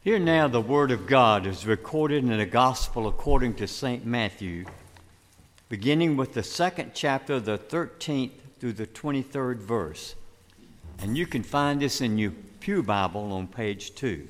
Here now the Word of God is recorded in the Gospel according to St. Matthew, beginning with the second chapter, the 13th through the 23rd verse. And you can find this in your Pew Bible on page 2.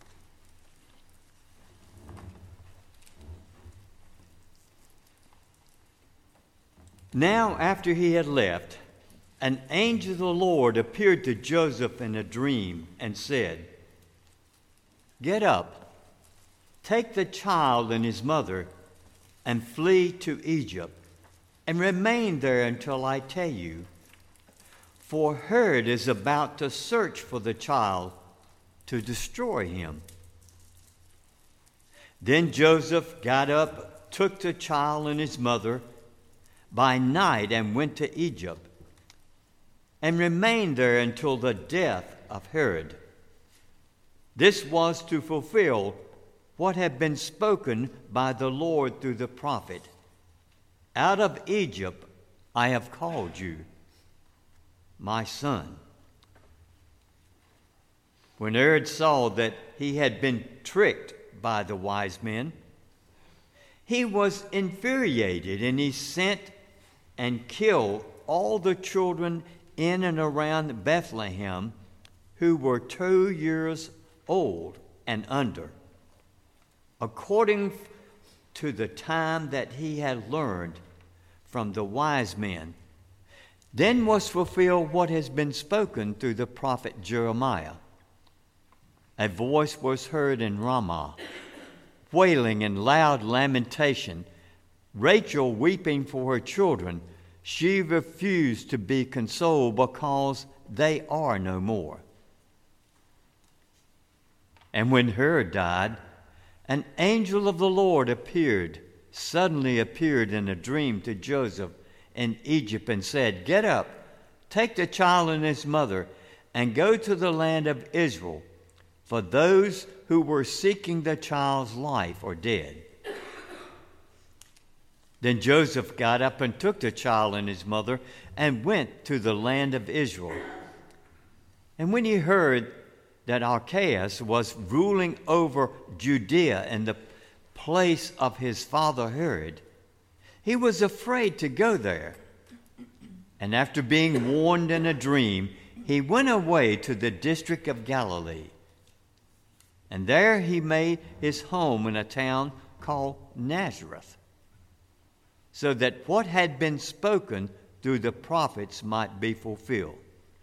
Now after he had left, an angel of the Lord appeared to Joseph in a dream and said, "Get up, take the child and his mother, and flee to Egypt, and remain there until I tell you. For Herod is about to search for the child to destroy him." Then Joseph got up, took the child and his mother by night, and went to Egypt, and remained there until the death of Herod. This was to fulfill what had been spoken by the Lord through the prophet, "Out of Egypt I have called you, my son." When Herod saw that he had been tricked by the wise men, he was infuriated, and he sent and killed all the children in and around Bethlehem who were 2 years old and under, according to the time that he had learned from the wise men. Then was fulfilled what has been spoken through the prophet Jeremiah. A voice was heard in Ramah, wailing and loud lamentation, Rachel weeping for her children. She refused to be consoled because they are no more. And when Herod died, an angel of the Lord suddenly appeared in a dream to Joseph in Egypt and said, "Get up, take the child and his mother, and go to the land of Israel, for those who were seeking the child's life are dead." Then Joseph got up and took the child and his mother and went to the land of Israel. And when he heard that Archelaus was ruling over Judea in the place of his father Herod, he was afraid to go there. And after being warned in a dream, he went away to the district of Galilee. And there he made his home in a town called Nazareth, so that what had been spoken through the prophets might be fulfilled.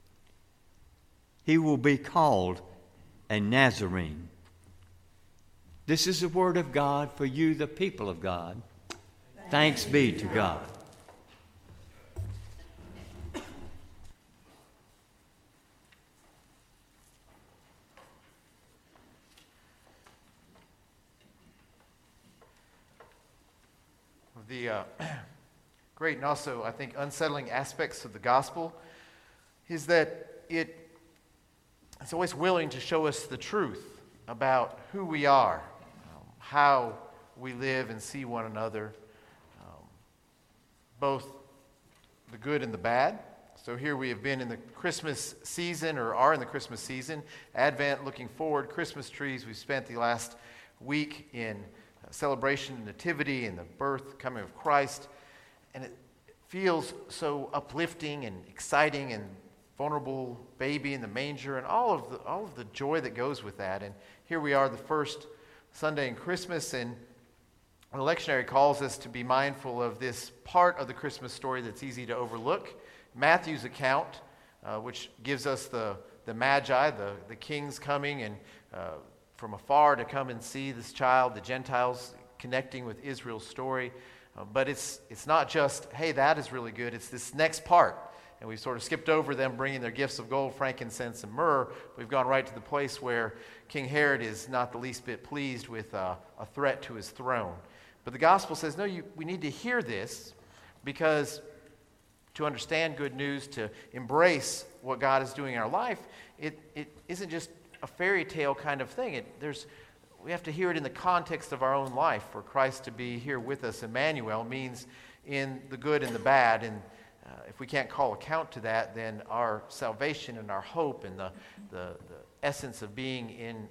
He will be called a Nazarene. This is the word of God for you, the people of God. Thanks be to God. The great and also, I think, unsettling aspects of the gospel is that it's always willing to show us the truth about who we are, how we live and see one another, both the good and the bad. So here we have been in the Christmas season, or are in the Christmas season, Advent, looking forward, Christmas trees. We've spent the last week in celebration of nativity and the birth, coming of Christ, and it feels so uplifting and exciting, and vulnerable baby in the manger, and all of the joy that goes with that. And here we are, the first Sunday in Christmas, and the lectionary calls us to be mindful of this part of the Christmas story that's easy to overlook. Matthew's account, which gives us the Magi, the kings coming and from afar to come and see this child, the Gentiles connecting with Israel's story. But it's not just, hey, that is really good. It's this next part. And we've sort of skipped over them bringing their gifts of gold, frankincense, and myrrh. We've gone right to the place where King Herod is not the least bit pleased with a threat to his throne. But the gospel says, no, we need to hear this, because to understand good news, to embrace what God is doing in our life, it isn't just a fairy tale kind of thing. We have to hear it in the context of our own life. For Christ to be here with us, Emmanuel, means in the good and the bad. And if we can't call account to that, then our salvation and our hope and the essence of being in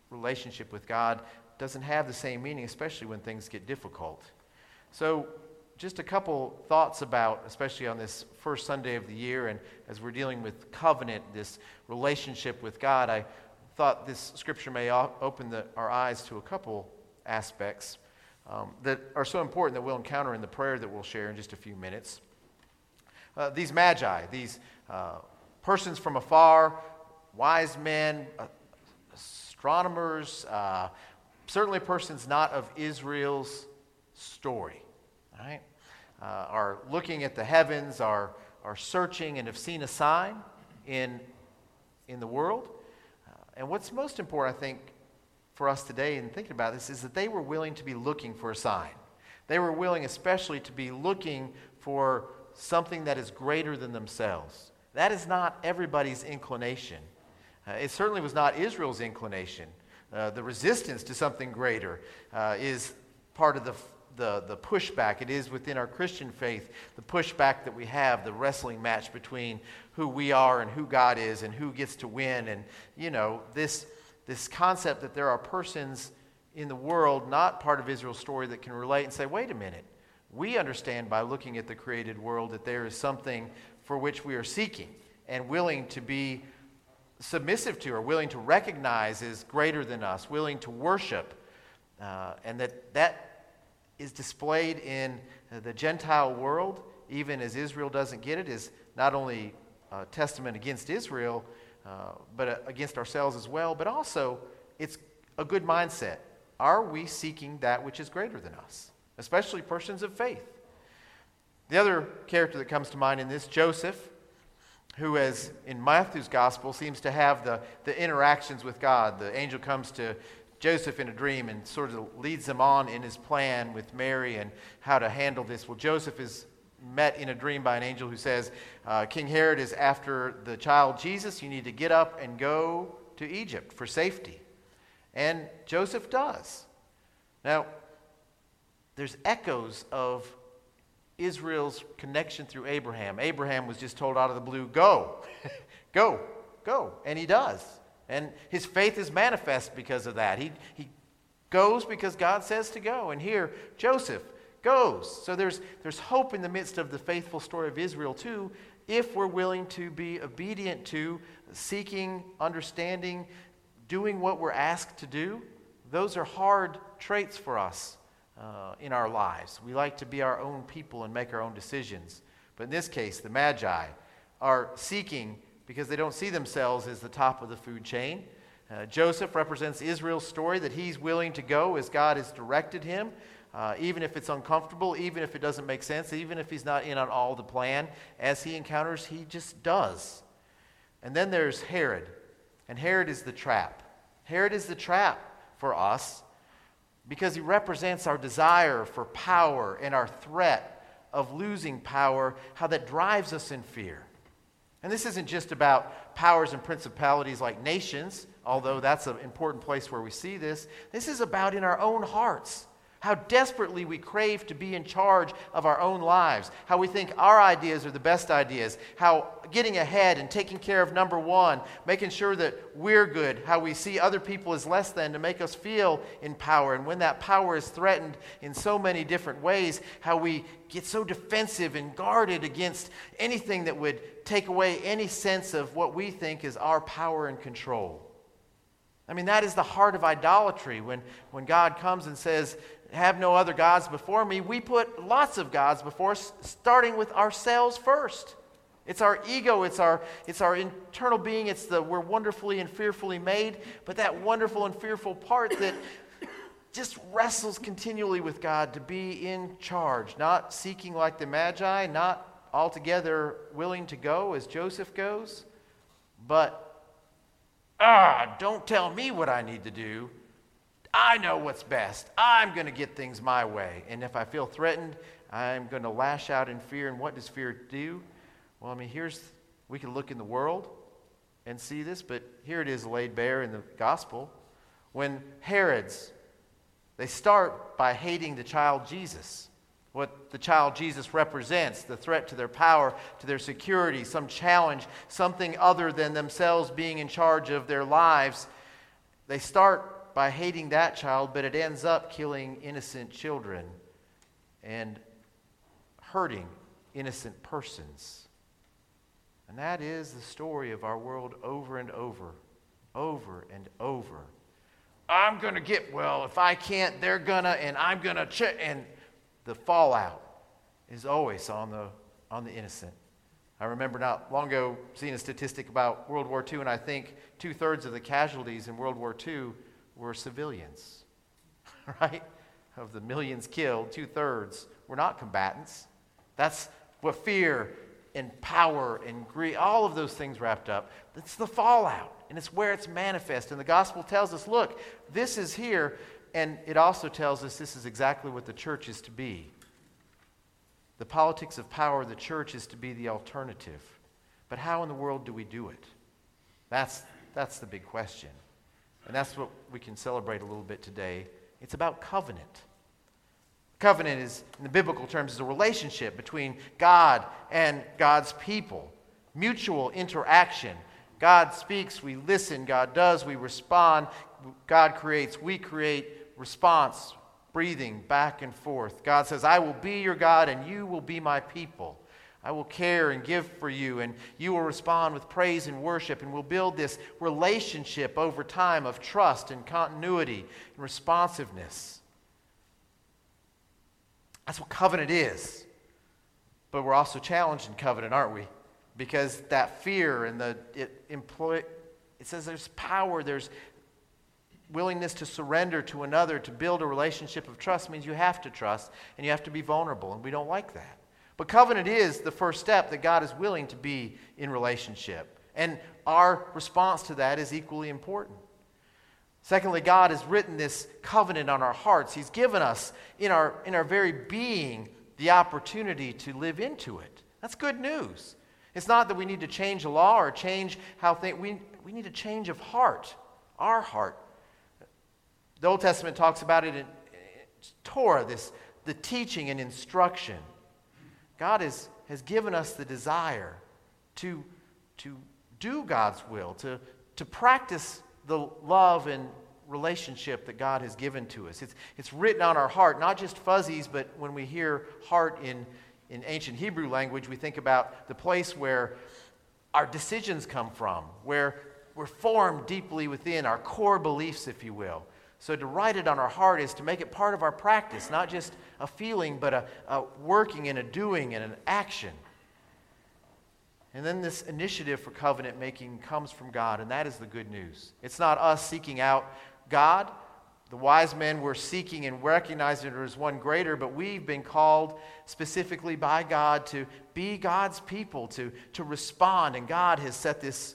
relationship with God doesn't have the same meaning, especially when things get difficult. So just a couple thoughts about, especially on this first Sunday of the year, and as we're dealing with covenant, this relationship with God, I thought this scripture may open our eyes to a couple aspects that are so important that we'll encounter in the prayer that we'll share in just a few minutes. These magi, these persons from afar, wise men, astronomers, certainly persons not of Israel's story, right? Are looking at the heavens, are searching, and have seen a sign in the world. And what's most important, I think, for us today in thinking about this is that they were willing to be looking for a sign. They were willing especially to be looking for something that is greater than themselves. That is not everybody's inclination. It certainly was not Israel's inclination. The resistance to something greater is part of the pushback. It is within our Christian faith, the pushback that we have, the wrestling match between who we are and who God is and who gets to win. And, this concept that there are persons in the world, not part of Israel's story, that can relate and say, wait a minute, we understand by looking at the created world that there is something for which we are seeking and willing to be submissive to, or willing to recognize is greater than us, willing to worship, and that is displayed in the Gentile world, even as Israel doesn't get it, is not only a testament against Israel, but against ourselves as well, but also it's a good mindset. Are we seeking that which is greater than us, especially persons of faith? The other character that comes to mind in this, Joseph, who, as in Matthew's gospel, seems to have the interactions with God. The angel comes to Joseph in a dream and sort of leads him on in his plan with Mary and how to handle this. Well, Joseph is met in a dream by an angel who says, King Herod is after the child Jesus. You need to get up and go to Egypt for safety. And Joseph does. Now, there's echoes of Israel's connection through Abraham. Abraham was just told out of the blue, go, go, go. And he does. And his faith is manifest because of that. He goes because God says to go. And here, Joseph goes. So there's hope in the midst of the faithful story of Israel too, if we're willing to be obedient to, seeking, understanding, doing what we're asked to do. Those are hard traits for us in our lives. We like to be our own people and make our own decisions. But in this case, the Magi are seeking because they don't see themselves as the top of the food chain. Joseph represents Israel's story, that he's willing to go as God has directed him, even if it's uncomfortable, even if it doesn't make sense, even if he's not in on all the plan. As he encounters, he just does. And then there's Herod. And Herod is the trap. Herod is the trap for us because he represents our desire for power and our threat of losing power, how that drives us in fear. And this isn't just about powers and principalities like nations, although that's an important place where we see this. This is about in our own hearts, how desperately we crave to be in charge of our own lives, how we think our ideas are the best ideas, how getting ahead and taking care of number one, making sure that we're good, how we see other people as less than to make us feel in power. And when that power is threatened in so many different ways, how we get so defensive and guarded against anything that would take away any sense of what we think is our power and control. I mean, that is the heart of idolatry. When God comes and says, have no other gods before me, we put lots of gods before us, starting with ourselves first. It's our ego, it's our internal being, we're wonderfully and fearfully made, but that wonderful and fearful part that just wrestles continually with God to be in charge, not seeking like the Magi, not altogether willing to go as Joseph goes, but don't tell me what I need to do. I know what's best. I'm going to get things my way. And if I feel threatened, I'm going to lash out in fear. And what does fear do? Well, I mean, we can look in the world and see this, but here it is laid bare in the gospel. When Herods, they start by hating the child Jesus. What the child Jesus represents, the threat to their power, to their security, some challenge, something other than themselves being in charge of their lives. They start by hating that child, but it ends up killing innocent children and hurting innocent persons. And that is the story of our world over and over and over. I'm going to get, well, if I can't, they're going to, and I'm going to, and the fallout is always on the innocent. I remember not long ago seeing a statistic about World War II, and I think 2/3 of the casualties in World War II were civilians, right? Of the millions killed, 2/3 were not combatants. That's what fear and power and greed, all of those things wrapped up. It's the fallout, and it's where it's manifest. And the gospel tells us, look, this is here, and it also tells us this is exactly what the church is to be. The politics of power, the church is to be the alternative. But how in the world do we do it? That's the big question. And that's what we can celebrate a little bit today. It's about covenant. Covenant is, in the biblical terms, is a relationship between God and God's people. Mutual interaction. God speaks, we listen. God does, we respond. God creates, we create. Response, breathing back and forth. God says, I will be your God and you will be my people. I will care and give for you, and you will respond with praise and worship, and we'll build this relationship over time of trust and continuity and responsiveness. That's what covenant is. But we're also challenged in covenant, aren't we? Because that fear and it says there's power, there's willingness to surrender to another, to build a relationship of trust means you have to trust and you have to be vulnerable, and we don't like that. But covenant is the first step that God is willing to be in relationship. And our response to that is equally important. Secondly, God has written this covenant on our hearts. He's given us in our very being the opportunity to live into it. That's good news. It's not that we need to change the law or change how things, we need a change of heart, our heart. The Old Testament talks about it in Torah, the teaching and instruction. God has given us the desire to do God's will, to practice the love and relationship that God has given to us. It's written on our heart, not just fuzzies, but when we hear heart in ancient Hebrew language, we think about the place where our decisions come from, where we're formed deeply within our core beliefs, if you will. So to write it on our heart is to make it part of our practice, not just a feeling, but a working and a doing and an action. And then this initiative for covenant making comes from God, and that is the good news. It's not us seeking out God. The wise men were seeking and recognizing there is one greater, but we've been called specifically by God to be God's people, to respond, and God has set this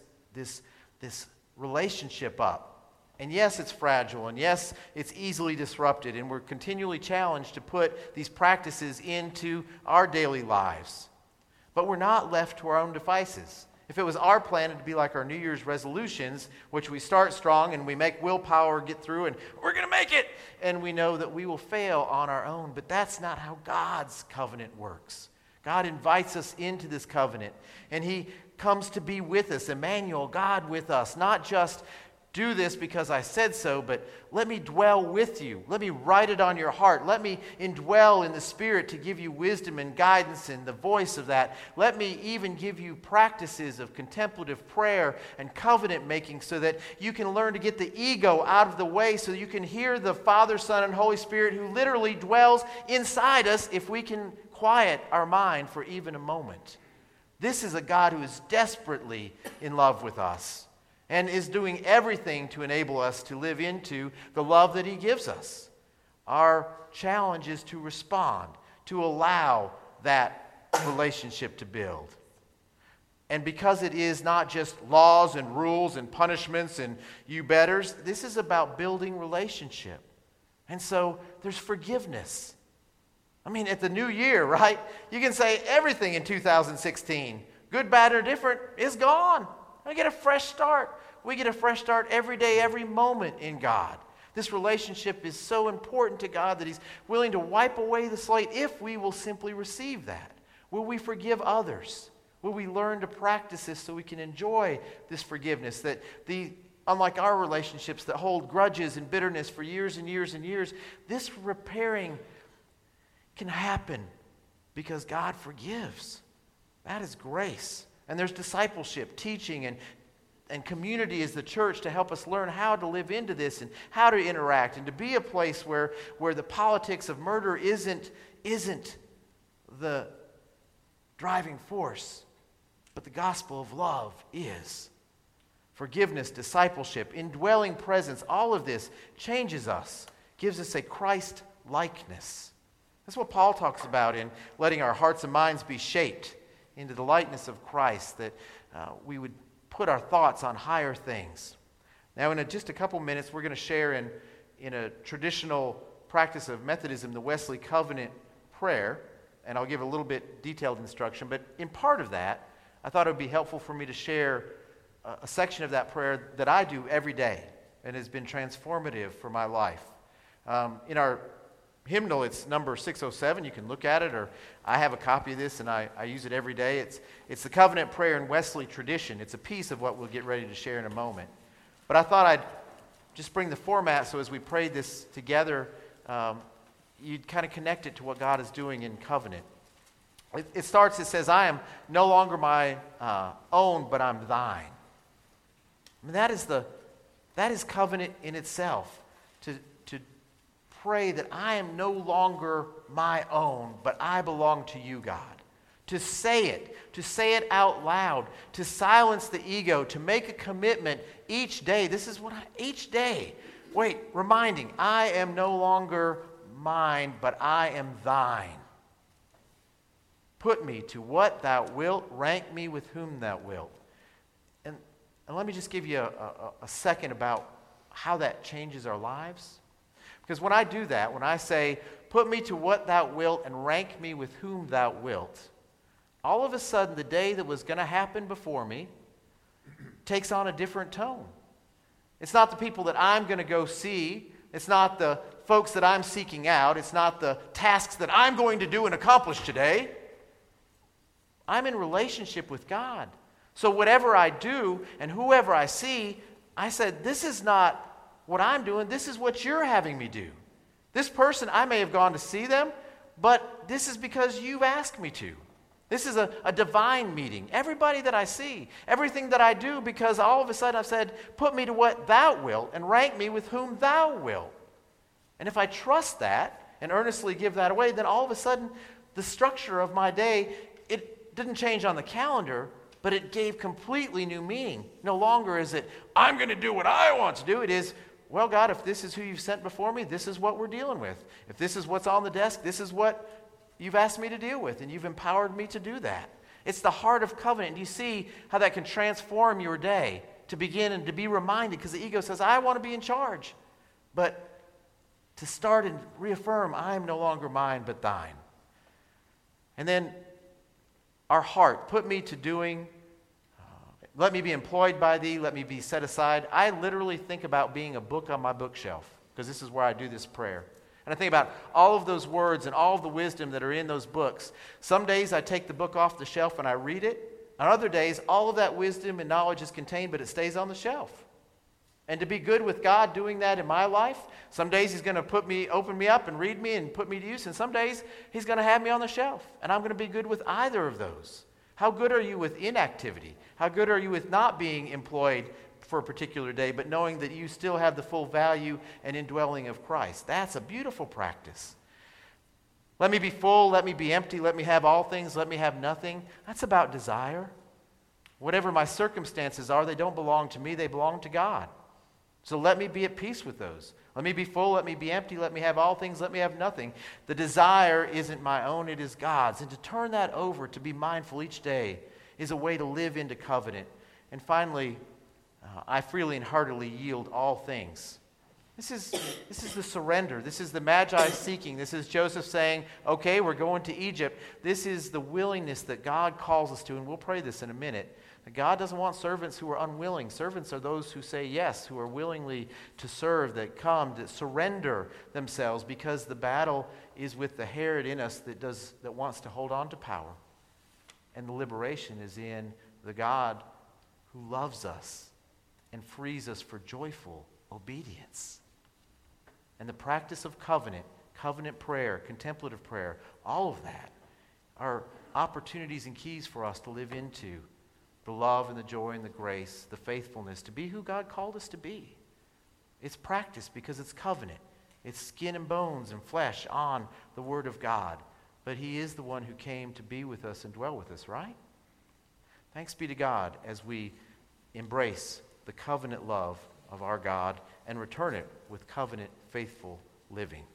relationship up. And yes, it's fragile, and yes, it's easily disrupted, and we're continually challenged to put these practices into our daily lives. But we're not left to our own devices. If it was our plan, it'd be like our New Year's resolutions, which we start strong and we make willpower get through, and we're going to make it, and we know that we will fail on our own. But that's not how God's covenant works. God invites us into this covenant, and He comes to be with us, Emmanuel, God with us, not just do this because I said so, but let me dwell with you. Let me write it on your heart. Let me indwell in the Spirit to give you wisdom and guidance and the voice of that. Let me even give you practices of contemplative prayer and covenant making so that you can learn to get the ego out of the way so you can hear the Father, Son, and Holy Spirit who literally dwells inside us if we can quiet our mind for even a moment. This is a God who is desperately in love with us and is doing everything to enable us to live into the love that He gives us. Our challenge is to respond, to allow that relationship to build. And because it is not just laws and rules and punishments and you betters, this is about building relationship. And so there's forgiveness. I mean, at the new year, right? You can say everything in 2016, good, bad, or different, is gone. I get a fresh start. We get a fresh start every day, every moment in God. This relationship is so important to God that He's willing to wipe away the slate if we will simply receive that. Will we forgive others? Will we learn to practice this so we can enjoy this forgiveness? That the unlike our relationships that hold grudges and bitterness for years and years and years, this repairing can happen because God forgives. That is grace. And there's discipleship, teaching, and community as the church to help us learn how to live into this and how to interact and to be a place where the politics of murder isn't the driving force, but the gospel of love is. Forgiveness, discipleship, indwelling presence, all of this changes us, gives us a Christ-likeness. That's what Paul talks about in letting our hearts and minds be shaped into the likeness of Christ, that we would put our thoughts on higher things. Now, in just a couple minutes, we're going to share in a traditional practice of Methodism, the Wesley Covenant prayer, and I'll give a little bit detailed instruction, but in part of that, I thought it would be helpful for me to share a section of that prayer that I do every day and has been transformative for my life. In our hymnal, it's number 607. You can look at it, or I have a copy of this and I use it every day. It's the covenant prayer in Wesley tradition. It's a piece of what we'll get ready to share in a moment. But I thought I'd just bring the format so as we prayed this together, you'd kind of connect it to what God is doing in covenant. It says, I am no longer my own, but I'm thine. I mean, that is covenant in itself, to pray that I am no longer my own, but I belong to you, God. To say it out loud, to silence the ego, to make a commitment each day. This is what each day, reminding, I am no longer mine, but I am thine. Put me to what thou wilt, rank me with whom thou wilt. And let me just give you a second about how that changes our lives. Because when I do that, when I say, put me to what thou wilt and rank me with whom thou wilt, all of a sudden the day that was going to happen before me takes on a different tone. It's not the people that I'm going to go see. It's not the folks that I'm seeking out. It's not the tasks that I'm going to do and accomplish today. I'm in relationship with God. So whatever I do and whoever I see, I said, this is not what I'm doing. This is what you're having me do. This person, I may have gone to see them, but this is because you've asked me to. This is a divine meeting. Everybody that I see, everything that I do, because all of a sudden I've said, put me to what thou wilt and rank me with whom thou wilt. And if I trust that and earnestly give that away, then all of a sudden the structure of my day, it didn't change on the calendar, but it gave completely new meaning. No longer is it, I'm going to do what I want to do. It is, well, God, if this is who you've sent before me, this is what we're dealing with. If this is what's on the desk, this is what you've asked me to deal with, and you've empowered me to do that. It's the heart of covenant. Do you see how that can transform your day to begin and to be reminded? Because the ego says, I want to be in charge. But to start and reaffirm, I am no longer mine, but thine. And then our heart, put me to doing, let me be employed by thee, let me be set aside. I literally think about being a book on my bookshelf, because this is where I do this prayer. And I think about all of those words and all of the wisdom that are in those books. Some days I take the book off the shelf and I read it. On other days, all of that wisdom and knowledge is contained, but it stays on the shelf. And to be good with God doing that in my life, some days he's going to open me up and read me and put me to use, and some days he's going to have me on the shelf. And I'm going to be good with either of those. How good are you with inactivity? How good are you with not being employed for a particular day, but knowing that you still have the full value and indwelling of Christ? That's a beautiful practice. Let me be full, let me be empty, let me have all things, let me have nothing. That's about desire. Whatever my circumstances are, they don't belong to me, they belong to God. So let me be at peace with those. Let me be full, let me be empty, let me have all things, let me have nothing. The desire isn't my own, it is God's. And to turn that over, to be mindful each day, is a way to live into covenant. And finally, I freely and heartily yield all things. This is the surrender. This is the Magi seeking. This is Joseph saying, okay, we're going to Egypt. This is the willingness that God calls us to, and we'll pray this in a minute. God doesn't want servants who are unwilling. Servants are those who say yes, who are willingly to serve, that come, that surrender themselves, because the battle is with the Herod in us that wants to hold on to power. And the liberation is in the God who loves us and frees us for joyful obedience. And the practice of covenant prayer, contemplative prayer, all of that are opportunities and keys for us to live into the love and the joy and the grace, the faithfulness, to be who God called us to be. It's practice because it's covenant. It's skin and bones and flesh on the Word of God. But He is the one who came to be with us and dwell with us, right? Thanks be to God as we embrace the covenant love of our God and return it with covenant faithful living.